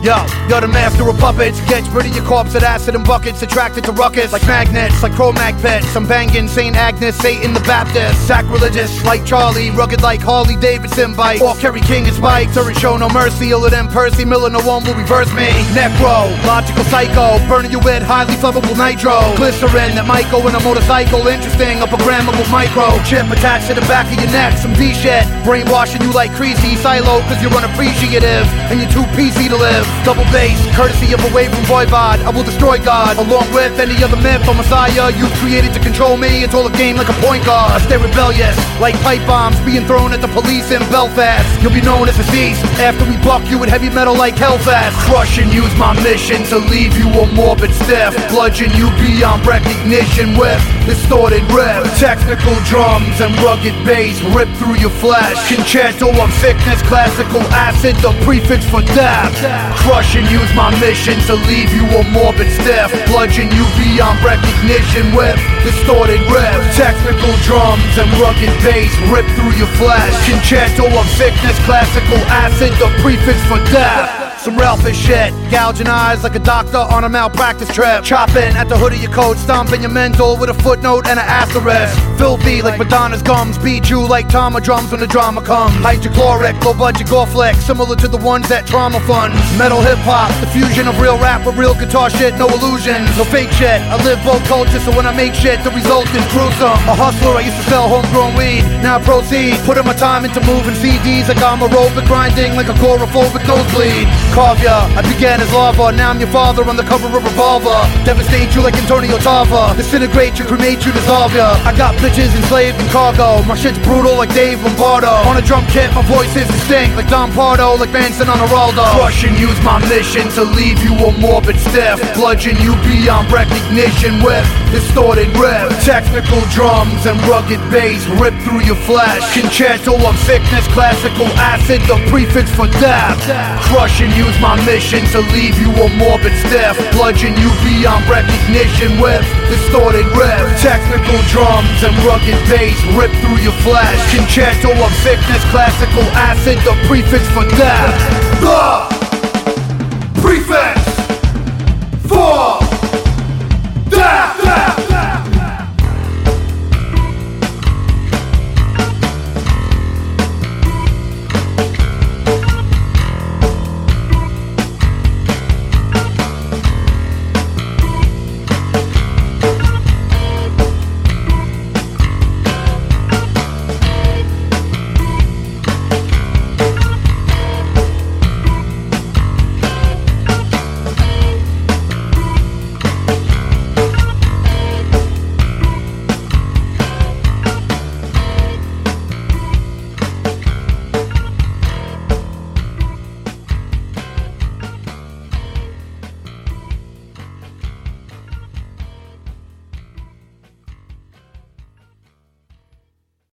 You're the master of puppets. Gets rid of your corpse at acid and buckets. Attracted to ruckus like magnets, like Cro-Mag pets. I'm banging St. Agnes, Satan the Baptist. Sacrilegious like Charlie, rugged like Harley Davidson bike. Or Kerry King and Spike. Turret show no mercy, iller than Percy Miller. No one will reverse me. Necro, logical psycho, burning you with highly flammable nitro. Glycerin that might go in a motorcycle. Interesting, a programmable micro chip attached to the back of your neck. Some D shit, brainwashing you like Creasy. Silo, cause you're unappreciative and you're too PC to live. Double bass, courtesy of a wave from Voivod. I will destroy God, along with any other myth or messiah you've created to control me. It's all a game like a point guard. I stay rebellious, like pipe bombs being thrown at the police in Belfast. You'll be known as a beast after we block you with heavy metal like Hellfast. Crush and use my mission to leave you a morbid stiff. Bludgeon you beyond recognition with distorted riff. Technical drums and rugged bass rip through your flesh. Concerto of sickness, classical acid, the prefix for death. Crush and use my mission to leave you a morbid stiff. Bludgeon you beyond recognition with distorted riff. Technical drums and rugged bass rip through your flesh. Concerto of sickness, classical acid, the prefix for death. Some Ralphish shit, gouging eyes like a doctor on a malpractice trip. Chopping at the hood of your coat, stomping your mental with a footnote and an asterisk. Filthy like Madonna's gums, beat you like Tama drums when the drama comes. Hydrochloric, low budget gore flick, similar to the ones that Trauma funds. Metal hip hop, the fusion of real rap with real guitar shit, no illusions, no fake shit. I live both cultures, so when I make shit, the result is gruesome. A hustler, I used to sell homegrown weed, now I proceed, putting my time into moving CDs like I'm aerobic, grinding like a agoraphobic nosebleed. Carve ya, I began as lava, now I'm your father on the cover of Revolver. Devastate you like Antonio Tava, disintegrate you, cremate you, dissolve ya. I got bitches enslaved in cargo, my shit's brutal like Dave Lombardo. On a drum kit, my voice is distinct like Don Pardo, like Manson on Geraldo. Crush and use my mission to leave you a morbid stiff. Bludgeon you beyond recognition with distorted riff. Technical drums and rugged bass rip through your flesh. Concerto of sickness, classical acid, the prefix for death. Crush and use my mission to leave you a morbid stiff. Bludgeon you beyond recognition with distorted riff. Technical drums and rugged bass rip through your flesh. Concerto of sickness, classical acid, the prefix for death. The prefix for